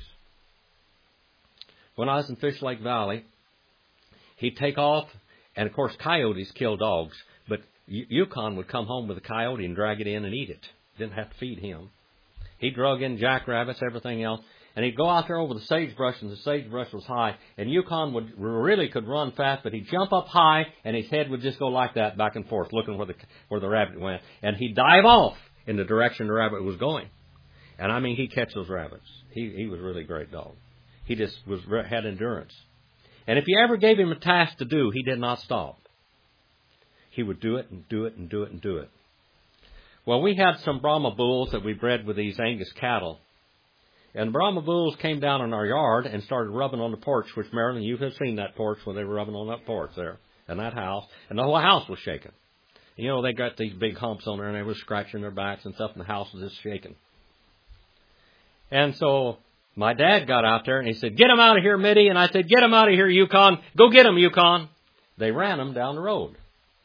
When I was in Fish Lake Valley, he'd take off, and of course coyotes kill dogs, but Yukon would come home with a coyote and drag it in and eat it. Didn't have to feed him. He drug in jackrabbits, everything else, and he'd go out there over the sagebrush, and the sagebrush was high, and Yukon would really could run fast, but he'd jump up high, and his head would just go like that, back and forth, looking where the where the rabbit went, and he'd dive off in the direction the rabbit was going. And I mean, he'd catch those rabbits. He he was really a great dog. He just was had endurance. And if you ever gave him a task to do, he did not stop. He would do it and do it and do it and do it. Well, we had some Brahma bulls that we bred with these Angus cattle. And the Brahma bulls came down in our yard and started rubbing on the porch, which, Marilyn, you have seen that porch when they were rubbing on that porch there, and that house. And the whole house was shaking. You know, they got these big humps on there, and they were scratching their backs and stuff, and the house was just shaking. And so my dad got out there, and he said, "Get him out of here, Mitty." And I said, "Get him out of here, Yukon. Go get him, Yukon." They ran him down the road.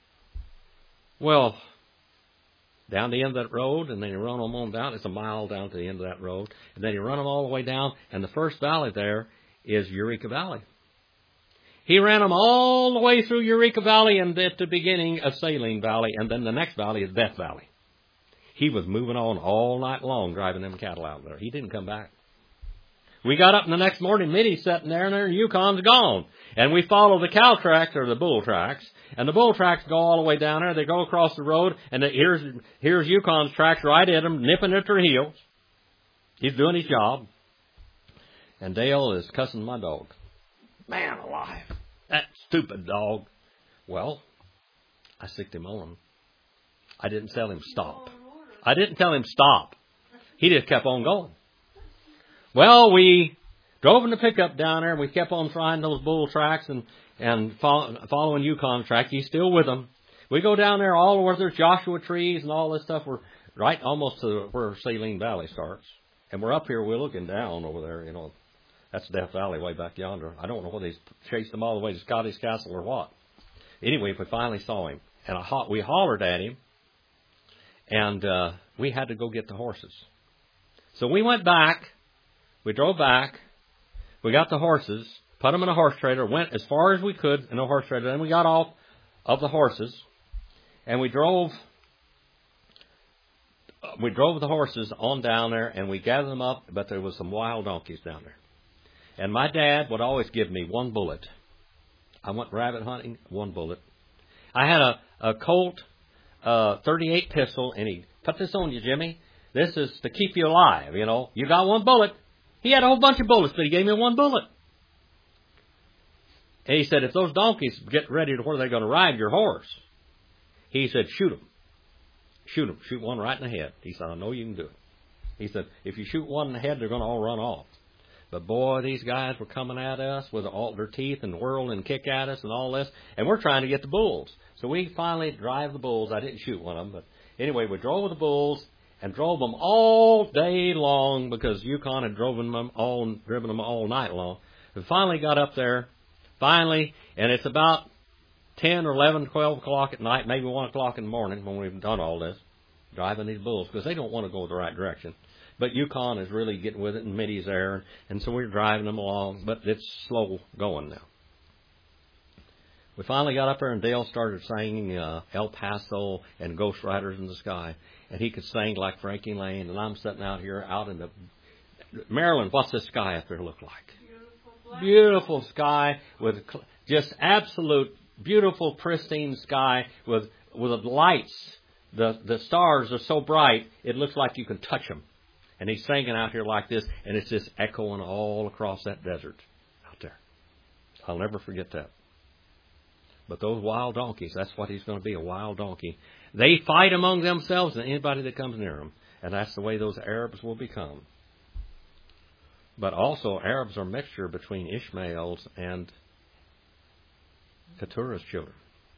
Well, down the end of that road, and then you run them on down. It's a mile down to the end of that road. And then you run them all the way down, and the first valley there is Eureka Valley. He ran them all the way through Eureka Valley, and at the beginning of Saline Valley, and then the next valley is Death Valley. He was moving on all night long, driving them cattle out there. He didn't come back. We got up in the next morning, Mitty's sitting there, and there Yukon's gone. And we follow the cow tracks, or the bull tracks, and the bull tracks go all the way down there. They go across the road, and here's here's Yukon's tracks right at them, nipping at their heels. He's doing his job. And Dale is cussing my dog. Man alive, that stupid dog. Well, I sicked him on him. I didn't tell him stop. I didn't tell him stop. He just kept on going. Well, we drove in the pickup down there, and we kept on trying those bull tracks and, and follow, following Yukon track. He's still with them. We go down there all where there's Joshua trees and all this stuff. We're right almost to where Saline Valley starts. And we're up here, we're looking down over there, you know. That's Death Valley way back yonder. I don't know whether he's chased them all the way to Scotty's Castle or what. Anyway, we finally saw him. And I, we hollered at him, and uh, we had to go get the horses. So we went back. We drove back, we got the horses, put them in a horse trailer, went as far as we could in a horse trailer, then we got off of the horses, and we drove, we drove the horses on down there, and we gathered them up, but there was some wild donkeys down there. And my dad would always give me one bullet. I went rabbit hunting, one bullet. I had a, a Colt uh, thirty-eight pistol, and he put this on you, Jimmy. This is to keep you alive, you know. You got one bullet. He had a whole bunch of bullets, but he gave me one bullet. And he said, if those donkeys get ready to where they're going to ride your horse, he said, shoot them. Shoot them. Shoot one right in the head. He said, I know you can do it. He said, if you shoot one in the head, they're going to all run off. But boy, these guys were coming at us with all their teeth and whirl and kick at us and all this. And we're trying to get the bulls. So we finally drive the bulls. I didn't shoot one of them. But anyway, we drove with the bulls. And drove them all day long because Yukon had driven them all, driven them all night long. We finally got up there, finally, and it's about ten or eleven, twelve o'clock at night, maybe one o'clock in the morning when we've done all this, driving these bulls, because they don't want to go the right direction. But Yukon is really getting with it, and Mitty's there, and so we're driving them along, but it's slow going now. We finally got up there, and Dale started singing uh, El Paso and Ghost Riders in the Sky. And he could sing like Frankie Lane, and I'm sitting out here out in the... Marilyn, what's this sky up there look like? Beautiful, beautiful sky with just absolute beautiful, pristine sky with with lights. The the stars are so bright, it looks like you can touch them. And he's singing out here like this, and it's just echoing all across that desert out there. I'll never forget that. But those wild donkeys, that's what he's going to be, a wild donkey. They fight among themselves and anybody that comes near them. And that's the way those Arabs will become. But also, Arabs are a mixture between Ishmael's and Keturah's children.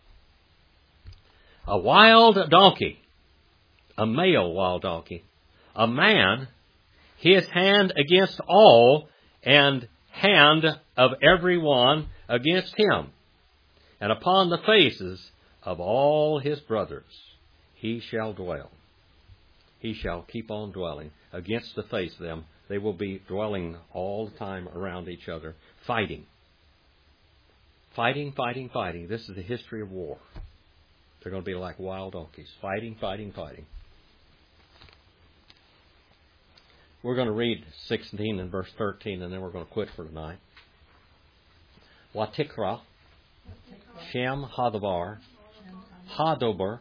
A wild donkey, a male wild donkey, a man, his hand against all, and hand of every one against him. And upon the faces of all his brothers he shall dwell. he shall keep on dwelling. Against the face of them, they will be dwelling all the time around each other, fighting. Fighting, fighting, fighting. This is the history of war. They're going to be like wild donkeys, fighting, fighting, fighting. We're going to read sixteen and verse thirteen, and then we're going to quit for tonight. Watikra, Shem Hadavar, Hadober,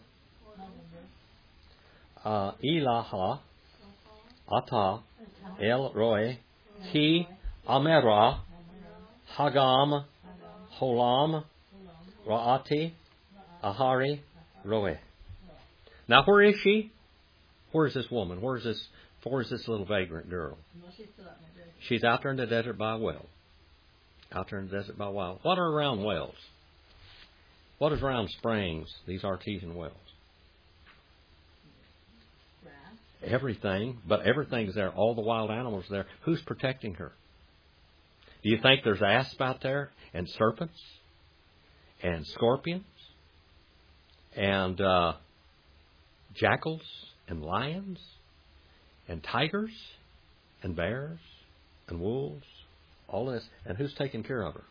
uh, Ilaha, Ata, El Roe, Ki, Amera, Hagam, Holam, Ra'ati, Ahari, Roe. Now, where is she? Where is this woman? Where is this, where is this little vagrant girl? She's out there in the desert by a well. Out there in the desert by a well. What are around wells? What is around springs, these artesian wells? Everything, but everything's there. All the wild animals are there. Who's protecting her? Do you think there's asps out there, and serpents, and scorpions, and uh, jackals, and lions, and tigers, and bears, and wolves? All this. And who's taking care of her?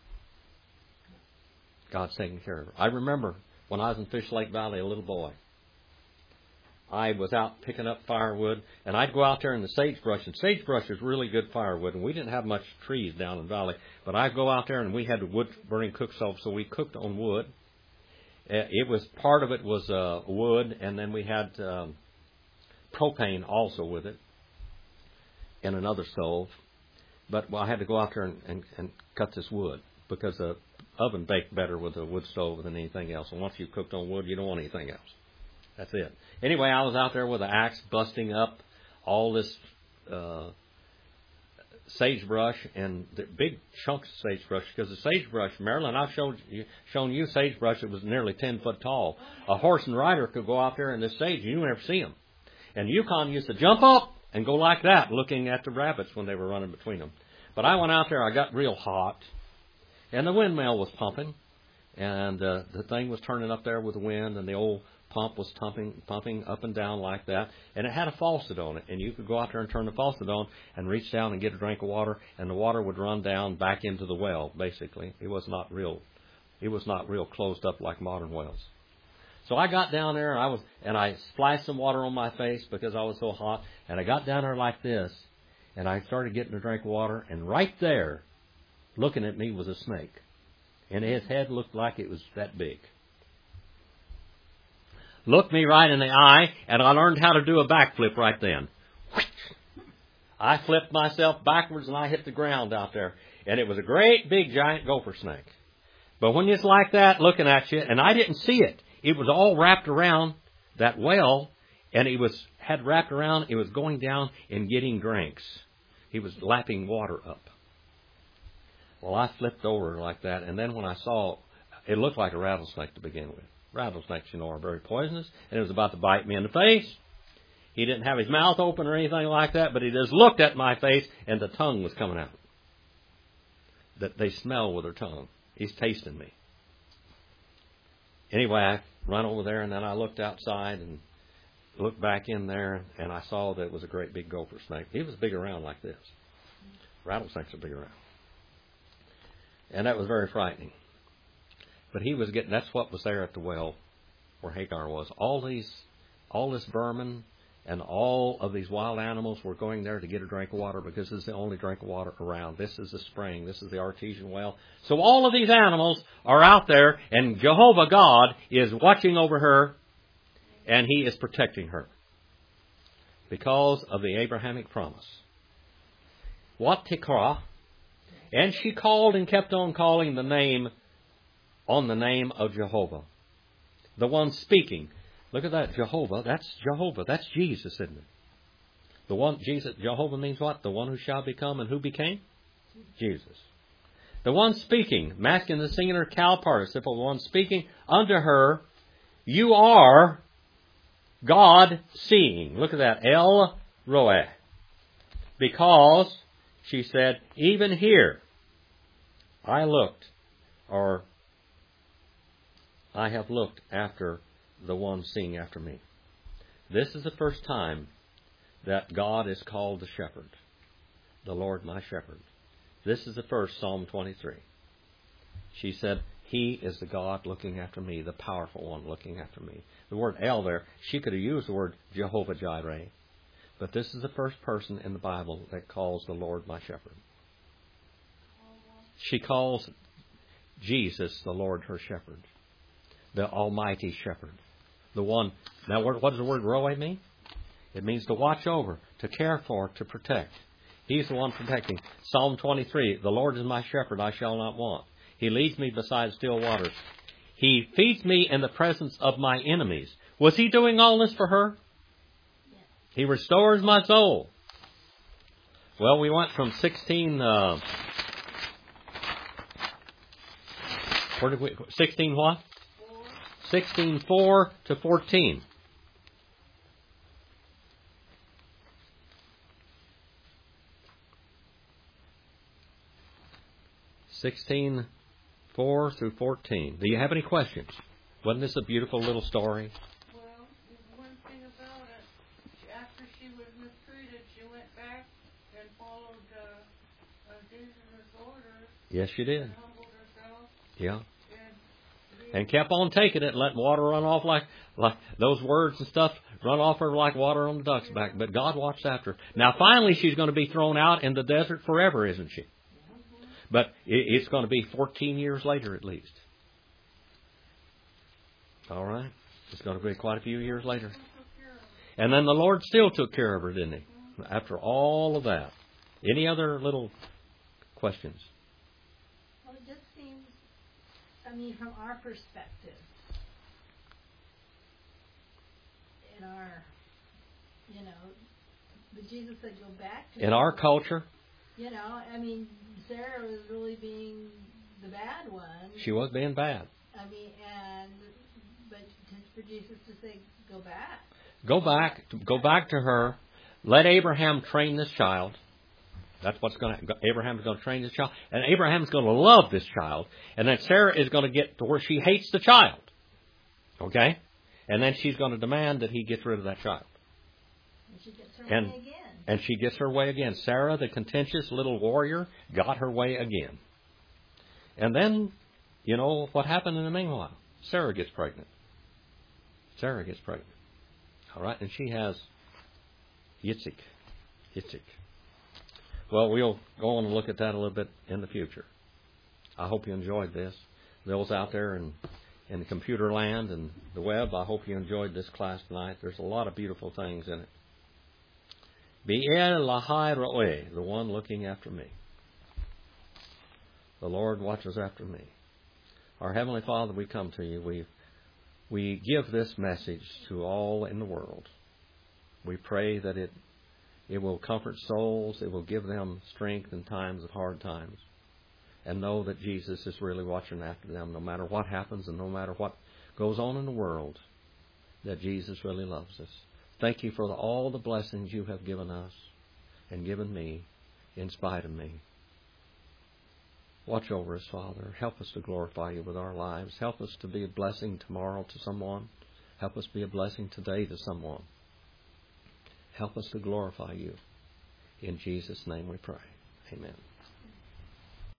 God's taking care of her. I remember when I was in Fish Lake Valley, a little boy. I was out picking up firewood, and I'd go out there in the sagebrush, and sagebrush is really good firewood, and we didn't have much trees down in the valley, but I'd go out there, and we had a wood-burning cook stove, so we cooked on wood. It was, part of it was uh, wood, and then we had um, propane also with it, and another stove. But well, I had to go out there and, and, and cut this wood, because the oven baked better with a wood stove than anything else, and once you've cooked on wood, you don't want anything else. That's it. Anyway, I was out there with an axe busting up all this uh, sagebrush and the big chunks of sagebrush, because the sagebrush, Marilyn, I've shown you, shown you sagebrush that was nearly ten foot tall. A horse and rider could go out there in this sage, and you never see them. And Yukon used to jump up and go like that, looking at the rabbits when they were running between them. But I went out there, I got real hot, and the windmill was pumping, and uh, the thing was turning up there with the wind, and the old pump was pumping, pumping up and down like that, and it had a faucet on it, and you could go out there and turn the faucet on and reach down and get a drink of water, and the water would run down back into the well. Basically, it was not real, it was not real closed up like modern wells. So I got down there, and I was, and I splashed some water on my face because I was so hot, and I got down there like this, and I started getting a drink of water, and right there, looking at me was a snake, and his head looked like it was that big. Looked me right in the eye, and I learned how to do a backflip right then. I flipped myself backwards, and I hit the ground out there. And it was a great big giant gopher snake. But when it's like that looking at you, and I didn't see it, it was all wrapped around that well, and it was had wrapped around, it was going down and getting drinks. He was lapping water up. Well, I flipped over like that, and then when I saw, it looked like a rattlesnake to begin with. Rattlesnakes, you know, are very poisonous, and it was about to bite me in the face. He didn't have his mouth open or anything like that, but he just looked at my face, and the tongue was coming out. That they smell with their tongue. He's tasting me. Anyway, I run over there, and then I looked outside and looked back in there, and I saw that it was a great big gopher snake. He was big around like this. Rattlesnakes are big around. And that was very frightening. But he was getting, that's what was there at the well where Hagar was. All these, all this vermin and all of these wild animals were going there to get a drink of water because this is the only drink of water around. This is the spring. This is the artesian well. So all of these animals are out there, and Jehovah God is watching over her, and He is protecting her because of the Abrahamic promise. What tikra? And she called and kept on calling the name on the name of Jehovah. The one speaking. Look at that, Jehovah. That's Jehovah. That's Jesus, isn't it? The one, Jesus, Jehovah means what? The one who shall become, and who became? Jesus. The one speaking, masculine and singular cow participle, the one speaking unto her, you are God seeing. Look at that, El Roeh. Because, she said, even here, I looked, or I have looked after the one seeing after me. This is the first time that God is called the shepherd, the Lord my shepherd. This is the first, Psalm twenty-three. She said, He is the God looking after me, the powerful one looking after me. The word El there, she could have used the word Jehovah Jireh. But this is the first person in the Bible that calls the Lord my shepherd. She calls Jesus the Lord her shepherd, the Almighty shepherd. The one, now what does the word Roe mean? It means to watch over, to care for, to protect. He's the one protecting. Psalm twenty-three, the Lord is my shepherd, I shall not want. He leads me beside still waters. He feeds me in the presence of my enemies. Was he doing all this for her? Yes. He restores my soul. Well, we went from sixteen... Uh, where did we... sixteen what? Four. sixteen four to fourteen. sixteen four through fourteen. Do you have any questions? Wasn't this a beautiful little story? Well, one thing about it, after she was mistreated, she went back and followed uh, uh, Jesus' orders. Yes, she did. And humbled herself. Yeah. And, and kept on taking it, letting water run off like, like those words and stuff run off her like water on the duck's back. But God watched after her. Now, finally, she's going to be thrown out in the desert forever, isn't she? But it's going to be fourteen years later at least. All right? It's going to be quite a few years later. And then the Lord still took care of her, didn't He? After all of that. Any other little questions? Well, it just seems, I mean, from our perspective, in our, you know, but Jesus said go back to... In our culture... You know, I mean, Sarah was really being the bad one. She was being bad. I mean, and but for Jesus to say, "Go back." Go back. Go back to her. Let Abraham train this child. That's what's going to. Abraham's going to train this child, and Abraham's going to love this child, and then Sarah is going to get to where she hates the child. Okay, and then she's going to demand that he gets rid of that child. And she gets her and, way again. And she gets her way again. Sarah, the contentious little warrior, got her way again. And then, you know, what happened in the meanwhile? Sarah gets pregnant. Sarah gets pregnant. All right, and she has Yitzhak. Yitzhak. Well, we'll go on and look at that a little bit in the future. I hope you enjoyed this. Those out there in, in the computer land and the web, I hope you enjoyed this class tonight. There's a lot of beautiful things in it. Be'er lahai ro'eh, the one looking after me. The Lord watches after me. Our Heavenly Father, we come to you. We we give this message to all in the world. We pray that it it will comfort souls. It will give them strength in times of hard times. And know that Jesus is really watching after them no matter what happens and no matter what goes on in the world, that Jesus really loves us. Thank you for the, all the blessings you have given us and given me in spite of me. Watch over us, Father. Help us to glorify you with our lives. Help us to be a blessing tomorrow to someone. Help us be a blessing today to someone. Help us to glorify you. In Jesus' name we pray. Amen.